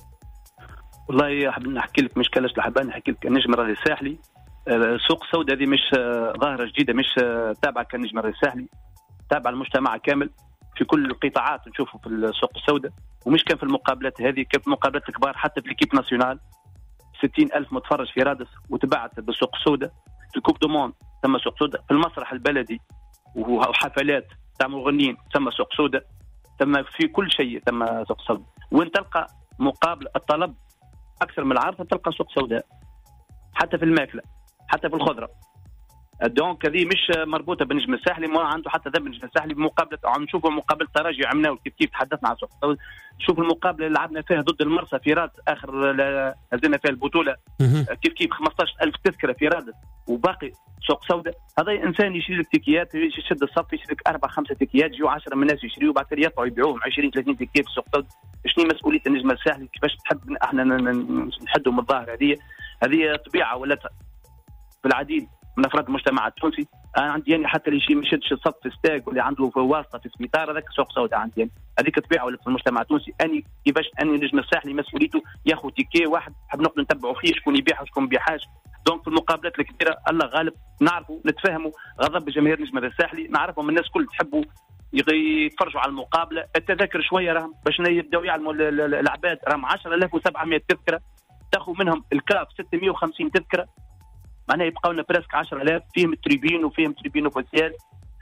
والله حاب نحكي لك مش كلاش الأحباء، نحكي لك النجم الرياضي الساحلي. السوق السوداء هذه مش ظاهرة جديدة، مش تابعة كالنجم الرياضي الساحلي، تابعة المجتمع كامل في كل القطاعات نشوفه في السوق السوداء. ومش كان في المقابلات هذه، كان في المقابلات الكبار حتى في الكيب ناسيونال 60,000 متفرج في رادس وتبعت بالسوق السوداء. في الكوب دو موند تم سوق سوداء، في المسرح البلدي وحفلات تاع مغنيين تم سوق سوداء، تم في كل شيء تم سوق سوداء. وين تلقى مقابل الطلب اكثر من العرض تلقى سوق سوداء، حتى في الماكله حتى في الخضره. دونك هذه مش مربوطه بالنجم الساحلي، ما عنده حتى ذنب النجم الساحلي. بمقابله عم نشوفوا مقابله ترجي عمناو كيف تحدثنا عن سوق. شوف المقابله اللي لعبنا فيها ضد المرسى في رادس اخر هزينا فيها البطوله كيف 15,000 تذكره في رادس وباقي سوق سوداء. هذا انسان يشري لك تيكيات، يشد الصف يشري لك 4-5 تيكيات، يجوا 10 من الناس يشريوا وبعد كده يطلعوا يبيعوهم 20-30 تيكيات في سوق سوداء. شنو مسؤوليه النجم الساحلي؟ كيفاش تحب احنا نحدوا من الظاهر هذه طبيعه ولا في العديد من افراد المجتمع التونسي. انا عندي يعني حتى اللي ما يشدش الصف في ستاك واللي عنده في واسطه في سبيطار هذاك سوق سوداء عندي يعني. هذيك طبيعه ولا في المجتمع التونسي. اني كيفاش اني النجم الساحلي مسؤوليته ياخذ تيكي واحد حاب نقدر نتبعوا فيه شكون يبيع وشكون ما بيبيعش. دونك في المقابلات الكبيره الله غالب نعرفوا نتفاهموا غضب جماهير النجم الساحلي، نعرفهم الناس كل تحبوا يتفرجوا على المقابله. التذاكر شويه راهم باش يبداو يعلموا العباد راهم 10,700 تذكره، تاخذ منهم الكاف 650 تذكره، معناها يبقاو لنا بريسك 10,000 فيهم التريبين وفيهم تريبين اوفيسيال.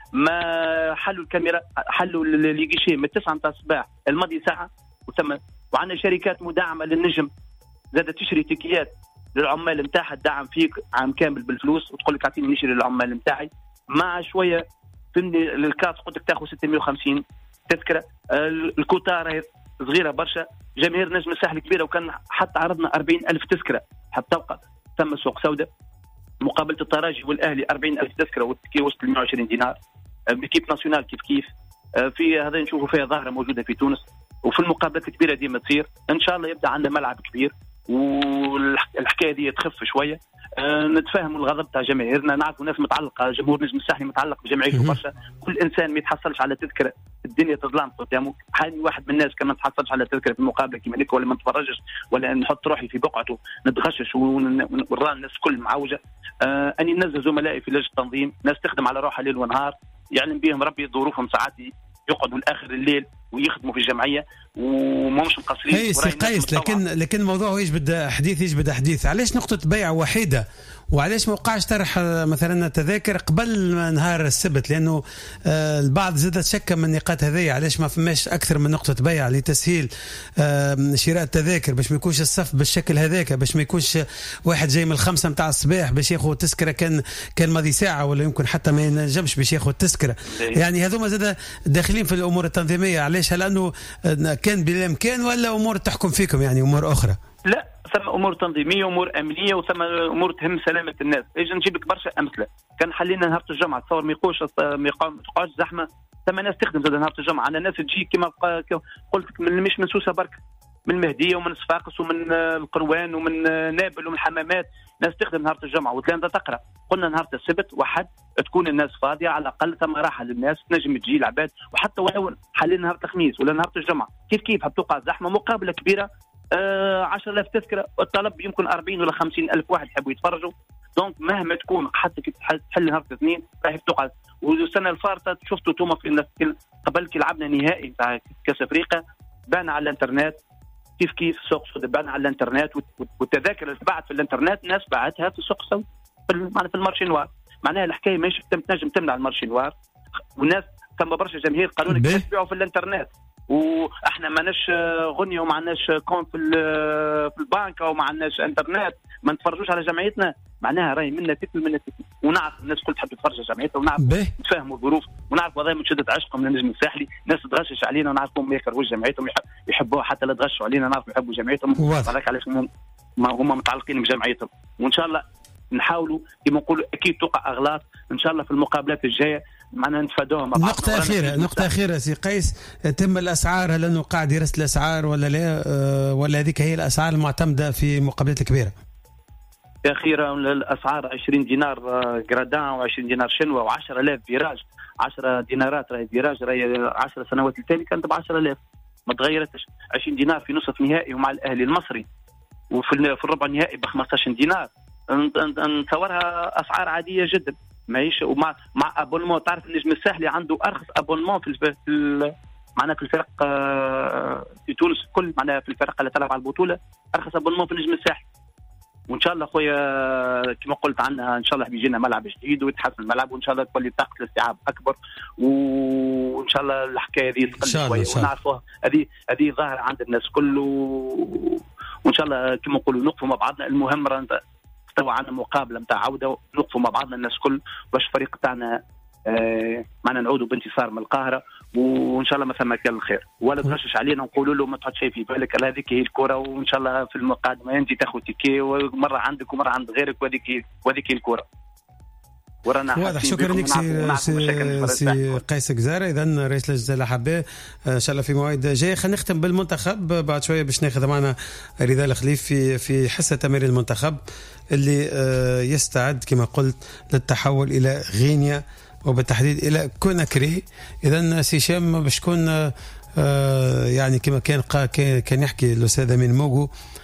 ما حلوا الكاميرا، حلوا ليغيشي من 9 نتاع الصباح الماضي ساعه وتم. وعندنا شركات مدعمه للنجم زادت تشري تيكيات للعمال نتاعها، تدعم فيك عام كامل بالفلوس وتقول لك اعطيني نشري للعمال نتاعي. مع شويه فهمني الكاس قلت لك تاخذ 650 تذكره. الكوتار صغيره برشا، جماهير نجم الساحل كبيره، وكان حتى عرضنا 40,000 تذكره حتى توقع. ثم سوق سوداء. مقابله الترجي والاهلي 40,000 تذكره والتكي وصلت ل 120 دينار. بكيب ناسيونال كيف في هذا نشوفوا فيها ظاهره موجوده في تونس، وفي المقابلات الكبيره ديما تصير. ان شاء الله يبدا عندنا ملعب كبير والحكايه دي تخف شويه. نتفاهموا الغضب تاع جماهيرنا، نعرفوا ناس متعلقه، جمهور نجم الساحلي متعلق بجمعيته برشا. كل انسان ما يتحصلش على تذكره الدنيا تظلم قدامه. حالي واحد من الناس كان ما تحصلش على تذكره في المقابله كيما هيك، ولا ما نتفرجش، ولا نحط روحي في بقعته نتغشش ونرى الناس كل معوجه. اني ننزل زملائي في لجنه التنظيم، ناس تخدم على روحها ليل ونهار، يعلم بهم ربي ظروفهم ساعات يقعدوا لاخر الليل ويخدموا في الجمعيه ومش مقصرين. هي سي قيس، لكن الموضوع يجبد حديث. علاش نقطه بيع وحيده؟ وعلاش ما وقعش طرح مثلا التذاكر قبل نهار السبت؟ لانه البعض زادت شك من النقاط هذه. علاش ما فماش اكثر من نقطه بيع لتسهيل شراء التذاكر، باش ما يكونش الصف بالشكل هذاك، باش ما يكونش واحد جاي من 5 متاع الصباح باش ياخذ تذكره كان ماضي ساعه، ولا يمكن حتى ما ينجمش باش ياخذ تذكره. يعني هذوما زاد داخلين في الامور التنظيميه. علاش؟ هل انه كان بالامكان ولا امور تحكم فيكم، يعني امور اخرى؟ لا، ثم امور تنظيميه، امور امنيه، وثم امور تهم سلامه الناس. اجي نجيب لك برشا امثله. كان حلينا نهار الجمعه، تصور ما يقعدش زحمه، ثم ناس تخدم زاد نهار الجمعه. عندنا ناس تجي كما قلت لك مش من سوسه برك، من المهديه ومن صفاقس ومن القروان ومن نابل ومن الحمامات، ناس تخدم نهار الجمعه وتلاقي تقرا. قلنا نهار السبت وحد تكون الناس فاضيه، على الاقل ثم راحه للناس تنجم تجي العباد. وحتى ولو حلينا نهار الخميس ولا نهار الجمعه، كيف حتوقع زحمه مقابله كبيره 10,000 تذكره، الطلب يمكن 40 ولا 50,000 واحد يحبوا يتفرجوا. دونك مهما تكون حتى تحل نهار الاثنين راح تقع. والسنه الفارطه شفتوا توما في قبل كي لعبنا نهائي تاع كاس افريقيا بان على الانترنت كيف سوق سود بان على الانترنت، والتذاكر اللي تباعت في الانترنت ناس باعتها في سوق سود في المارشي نوار. معناها الحكايه ماشي تنجم تمنع المارشي نوار، والناس ثم برشا جماهير قانونك يبيعوا في الانترنت، واحنا ما عندناش غنيه وما عندناش كون في البنك وما عندناش انترنت، ما نتفرجوش على جمعيتنا. معناها راهي منا تكل ونعرف الناس كل تحب تتفرج على جمعيتها، ونعرف نتفاهموا الظروف، ونعرف والله من شده عشقهم للنجم الساحلي ناس تغشش علينا، ونعرفهم ما يكرهوش جمعيتهم، يحبوها حتى لا تغشوا علينا، نعرف يحبوا جمعيتهم. هذاك علاش هم متعلقين بجمعيتهم. وان شاء الله نحاولوا كما نقولوا، اكيد توقع اغلاط ان شاء الله في المقابلات الجايه معنا نتفادوها. نقطة أخيرة سي قيس، تم الأسعار، هل أنه قاعد يرسل الأسعار ولا لا، ولا هذيك هي الأسعار المعتمدة في مقابلات الكبيرة؟ أخيرا الأسعار 20 دينار جرادان و20 دينار شنوة و10,000 فيراج. 10 دينارات راهي فيراج، راهي 10 سنوات التالي كانت ب10,000 ما تغيرتش. 20 دينار في نصف نهائي ومع الأهلي المصري، وفي الربع النهائي ب15 دينار. نتصورها أسعار عادية جدا ماهيش. ومع ابونمون، تعرف النجم الساحلي عنده ارخص ابونمون في معناها في الفرق في تونس كل، معناها في الفرق اللي تلعب على البطوله ارخص ابونمون في النجم الساحلي. وان شاء الله خويا كما قلت عندنا ان شاء الله بيجينا ملعب جديد ويتحسن الملعب، وان شاء الله تولي طاقه الاستيعاب اكبر، وان شاء الله الحكايه هذه تقل شويه ونعرفوها. هذه ظاهره عند الناس كله، وان شاء الله كما نقولوا نقفوا مع بعضنا. المهم استوى عنا مقابله نتاع عوده، نقفوا مع بعضنا الناس كل باش الفريق تاعنا معنا نعودوا بانتصار من القاهره، وان شاء الله ما ثم كان الخير، ولا تغشش علينا ونقولوا له ما تحط شيء في بالك، هذيك هي الكره، وان شاء الله في المقادمه انت تاخذ تيكي ومره عندك ومره عند غيرك، وهذيك الكره. ورانا واضح. شكرا لك سي قيس جزارة، اذا رئيس لجنه الاحباء. ان شاء الله في مواعيد جايه. خلينا نختم بالمنتخب بعد شويه باش ناخذ معنا رضا الخليف في حصه تمرين المنتخب اللي يستعد كما قلت للتحول الى غينيا وبالتحديد الى كوناكري. اذا سي شام باش تكون يعني كما كان يحكي الاستاذ امين موغو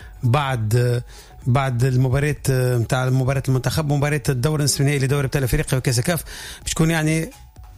بعد المباراة نتاع مباراة المنتخب، مباراة الدور النصف النهائي لدوري ابطال افريقيا وكاس كاف، باش تكون يعني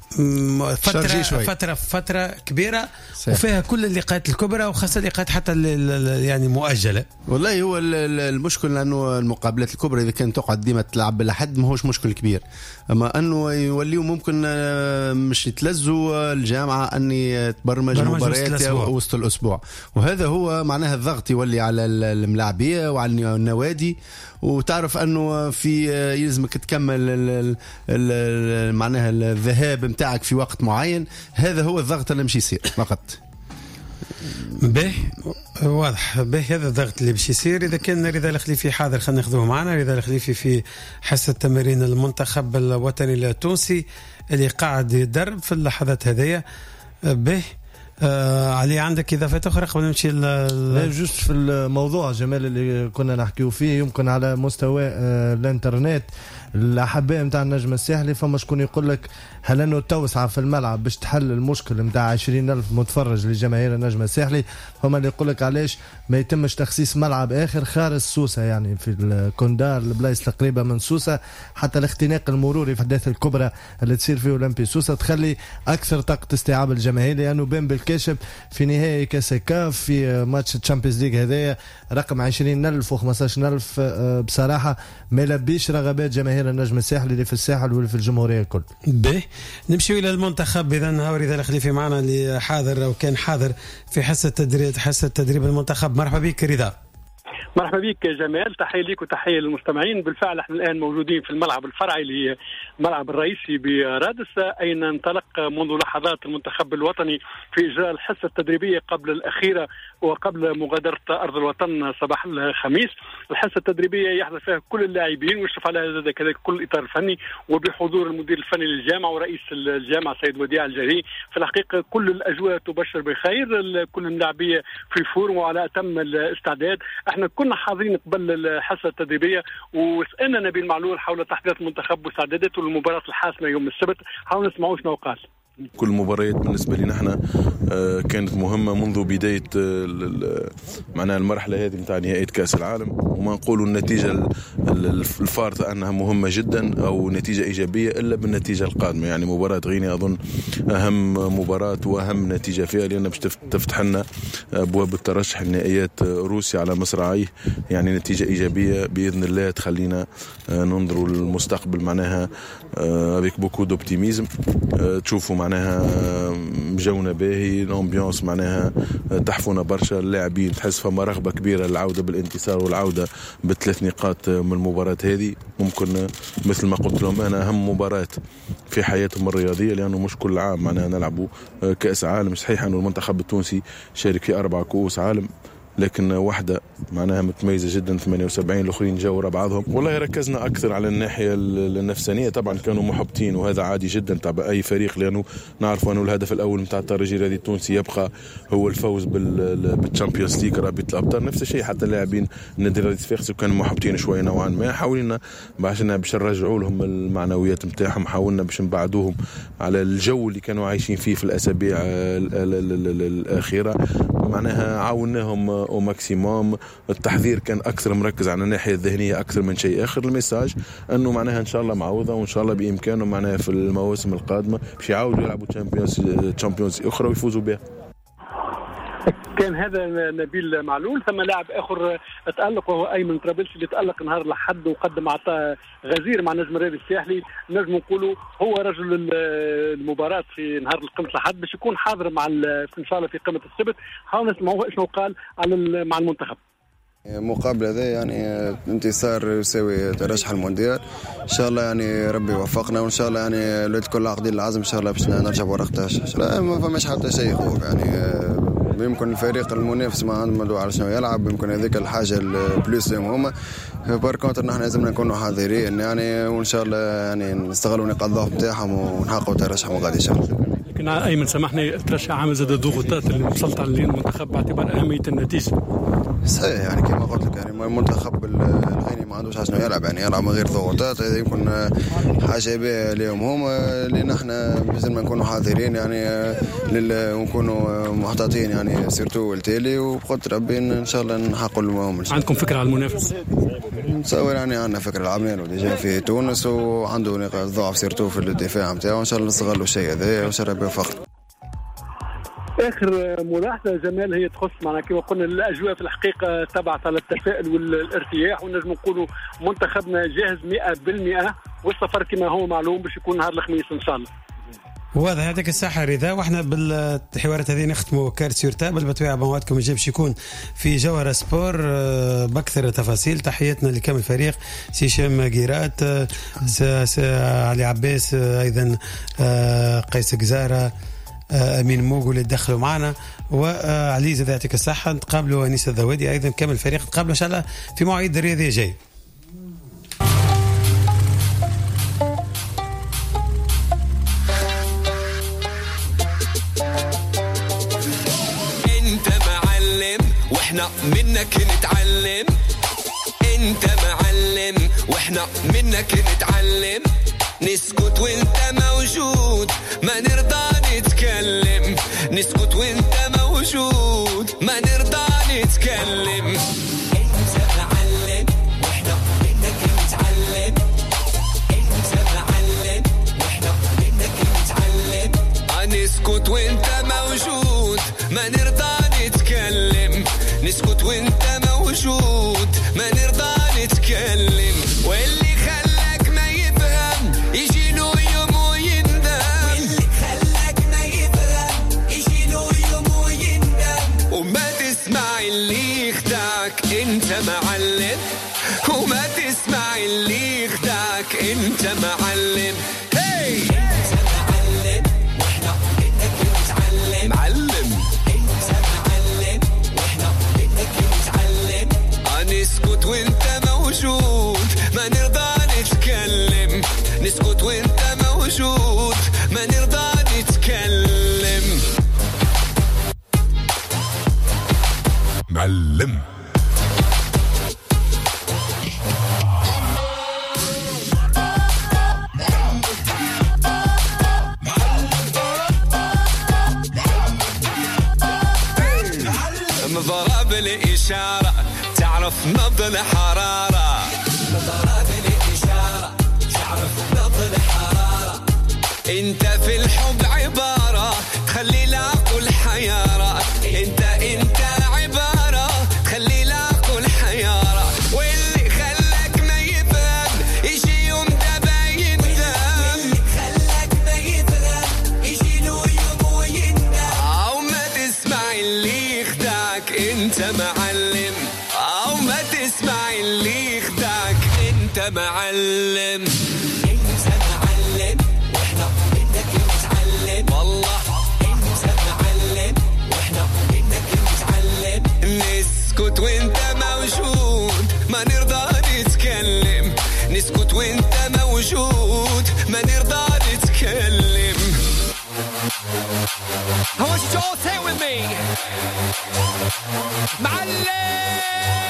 فترة كبيرة صحيح. وفيها كل اللقاءات الكبرى وخاصة اللقاءات حتى يعني مؤجلة. والله هو المشكل أنه المقابلات الكبرى إذا كانت تقعد ديما تلعب بالأحد ما هوش مشكل كبير، أما أنه يوليوا ممكن مش يتلزوا الجامعة أن تبرمج مباريات وسط الأسبوع، وهذا هو معناها الضغط يولي على الملاعبية وعلى النوادي. وتعرف أنه في يلزمك تكمل معناها الذهاب متاعك في وقت معين، هذا هو الضغط اللي مش يصير فقط. به واضح به هذا الضغط اللي باش يصير. اذا كان رضا الخليفي حاضر خلينا ناخذوه معنا. رضا الخليفي في حصه تمارين المنتخب الوطني التونسي اللي قاعد يدرب في اللحظات هذيا. به علي عندك اضافات اخرى قبل نمشي جوست في الموضوع جمال اللي كنا نحكيو فيه؟ يمكن على مستوى الانترنت الاحباء نتاع النجم الساحلي فما شكون يقول لك هل انه التوسعه في الملعب باش تحل المشكل نتاع 20,000 متفرج لجماهير النجم الساحلي. فما اللي يقول لك علاش ما يتمش تخصيص ملعب اخر خارج سوسه، يعني في الكوندار البلايص القريبه من سوسه، حتى الاختناق المروري في الاحداث الكبرى اللي تصير في اولمبي سوسه تخلي اكثر طاقه استيعاب الجماهير. لانه بين بالكاشف في نهائي كاس كاف في ماتش الشامبيونز ليج هذايا رقم 20,000 و15,000 بصراحه ما لبيش رغبات جماهير النجم الساحلي اللي في الساحل واللي في الجمهوريه الكل. به نمشي الى المنتخب. اذا هاوري ذا الخليفي معنا اللي حاضر او كان حاضر في حصه تدريب المنتخب. مرحبا بك رضا. مرحبا بك جمال، تحية ليك وتحية للمستمعين. بالفعل احنا الآن موجودين في الملعب الفرعي اللي هي الملعب الرئيسي برادس، أين انطلق منذ لحظات المنتخب الوطني في إجراء الحصة التدريبية قبل الأخيرة وقبل مغادرة أرض الوطن صباح الخميس. الحصة التدريبية يحضر فيها كل اللاعبين ويشرف على هذا كذلك كل الإطار الفني وبحضور المدير الفني للجامعة ورئيس الجامعة سيد وديع الجري. في الحقيقة كل الأجواء تبشر بخير، كل اللاعبية في فورم وعلى أتم الاستعداد. احنا كنا حاضرين قبل الحصة التدريبية وسألنا نبيل معلول حول تحضيرات المنتخب واستعداداته للمباراة الحاسمة يوم السبت. حاول نسمعوا شنو قال. كل المباريات بالنسبة لنا احنا كانت مهمة منذ بداية معناها المرحلة هذه نتاع نهائية كأس العالم، وما نقولوا النتيجة الفارطة أنها مهمة جدا أو نتيجة إيجابية إلا بالنتيجة القادمة. يعني مباراة غينيا أظن أهم مباراة وأهم نتيجة فيها، لأنها باش تفتح لنا أبواب الترشح لنهائيات روسيا على مصراعيه. يعني نتيجة إيجابية بإذن الله تخلينا ننظروا للمستقبل معناها avec beaucoup d'optimisme. تشوفوا معناها مجونا باهي، الامبيونس معناها تحفونا برشا، اللاعبين تحس فما رغبة كبيرة للعودة بالانتصار والعودة ب3 نقاط من المباراة هذه. ممكن مثل ما قلت لهم أنا أهم مباراة في حياتهم الرياضية، لأنه مش كل عام معناها نلعبوا كأس عالم. صحيح أنه المنتخب التونسي شارك في 4 كؤوس عالم، لكن واحدة معناها متميزة جدا 78، الآخرين جاوا ورا بعضهم. والله ركزنا أكثر على الناحية النفسانية. طبعا كانوا محبطين وهذا عادي جدا تبع أي فريق، لأنه نعرف أنه الهدف الأول متاع الترجي الرياضي التونسي يبقى هو الفوز بالتشامبيونز ليج رابطة الأبطال. نفس الشيء حتى اللاعبين النادي الرياضي صفاقسي كانوا محبطين شوية نوعا ما. حاولنا باش نرجعوا لهم المعنويات نتاعهم، حاولنا باش نبعدوهم على الجو اللي كانوا عايشين فيه في الأسابيع الأخيرة. معناها عاوناهم او ماكسيموم. التحذير كان اكثر مركز على الناحيه الذهنيه اكثر من شيء اخر. الميساج انه معناها ان شاء الله معوضه، وان شاء الله بامكانهم معناها في المواسم القادمه باش يعاودوا يلعبوا تشامبيونز اخرى ويفوزوا بها. كان هذا نبيل معلول. ثم لاعب اخر تالق وهو ايمن طرابلسي اللي تالق نهار الاحد وقدم عطاء غزير مع نجم الرياضي الساحلي. نجم نقولوا هو رجل المباراه في نهار الخميس الاحد باش يكون حاضر مع ان شاء الله في قمه السبت. حاول نسمعوا شنو قال مع المنتخب. مقابلة ذا يعني انتصار يساوي ترشح المونديال ان شاء الله. يعني ربي يوفقنا وان شاء الله يعني الولاد كل عاقدين العزم ان شاء الله باش نرجع ورا 11. لا ما فماش حتى شيء خوف. يعني يمكن الفريق المنافس ما عنده موضوع على شنو يلعب، يمكن هذيك الحاجه البلوس لهم هما. باركونتر نحن لازمنا نكونوا حاضرين يعني، وان شاء الله يعني نستغلوا نقاط الضعف نتاعهم ونحققوا ترشح غادي ان شاء الله. لكن ايمن سامحني الترشح عامل زاد الضغوطات اللي وصلت على المنتخب باعتبار اهميه النتيجه. صحيح يعني كما قلت لك يعني المنتخب الغيني ما عندوش عشان يلعب، يعني يلعب من غير ضغوطات. هذا يكون حاجه باهيه لهم هما، لان احنا لازم نكونوا حاضرين يعني ونكونوا محتاطين يعني سيرتو التالي، وبقدر ربي ان شاء الله نحققوا المهم. عندكم فكره على المنافس؟ نتصور يعني عندنا فكره. لعبنا له ديجا في تونس وعنده نقاط ضعف سيرتو في الدفاع نتاعو، ان شاء الله نستغلوا الشيء هذا وان شاء الله ربي يوفقنا. اخر ملاحظه جمال هي تخص معنا كما قلنا الاجواء في الحقيقه تبعت على التفاؤل والارتياح، ونجم نقولوا منتخبنا جاهز 100%، والسفر كما هو معلوم باش يكون نهار الخميس ان شاء الله. وهذا يعطيك الصحة رضا. واحنا بالحوارات هذه نختموا كارت سور تابل بتويع بموعدكم باش يكون في جوهرة سبور باكثر تفاصيل. تحياتنا لكامل الفريق، سيشام قيرات، علي عباس، ايضا قيس قزارة، أمين موغو اللي دخلوا معنا، وعلي زاد يعطيك الصحة. نتقابلوا أنيس الذوادي أيضا كامل الفريق، نتقابلوا إن شاء الله في مواعيد الرياضية جاي. أنت معلم وإحنا منك نتعلم، أنت معلم وإحنا منك نتعلم، نسكت وانت موجود ما نرضى نتكلم، نسكت وانت موجود ما نرضى نتكلم. انت معلم واحنا منك نتعلم، انت معلم واحنا منك نتعلم، نسكت وانت موجود ما نرضى نتكلم، نسكت وانت موجود ما نرضى نتكلم. واللي خلاك ما يفهم يجي له يوم ويندم، واللي خلاك ما يفهم يجي له يوم ويندم، وما تسمع اللي يخدعك انت معلم، وما تسمع اللي يخدعك انت معلم. هي انت معلم واحنا منك نتعلم، معلم انت معلم واحنا منك نتعلم، نسكت وانت موجود ما نرضى نتكلم، نسكت وانت موجود ما نرضى نتكلم. معلم مضرب الإشارة تعرف نبض الحرارة، مضرب الإشارة تعرف نبض الحرارة، انت في الحب عبارة تخلي العقل حيارة، انت عبارة تخلي العقل حيارة، واللي خلاك ما يفهم يجي يوم دابا يندم، واللي خلاك ما يفهم يجي له يوم ويندم، او ما تسمع اللي يخدعك انت معلم، او ما تسمع اللي يخدعك انت معلم. انت معلم واحنا منك نتعلم، والله انت معلم واحنا منك نتعلم، نسكت وانت موجود ما نرضى نتكلم، نسكت وانت موجود ما نرضى نتكلم. I want you to all say it with me. معلم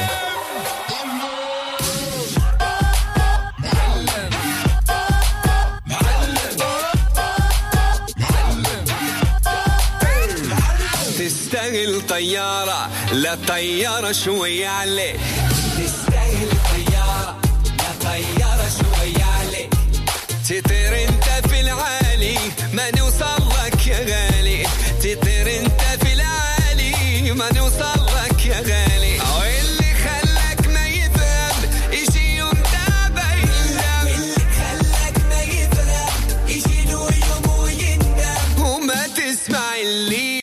تستاهل طيارة لا طيارة شوية عليك، تستاهل طيارة لا طيارة شوية عليك، تطير انت في العالي ما نوصل لك يا غالي، تطير انت في العالي ما نوصل لك يا غالي، واللي خلاك ما يفهم يجي يوم دابا يندم، واللي خلاك ما يفهم يجي له يوم ويندم، وما تسمع اللي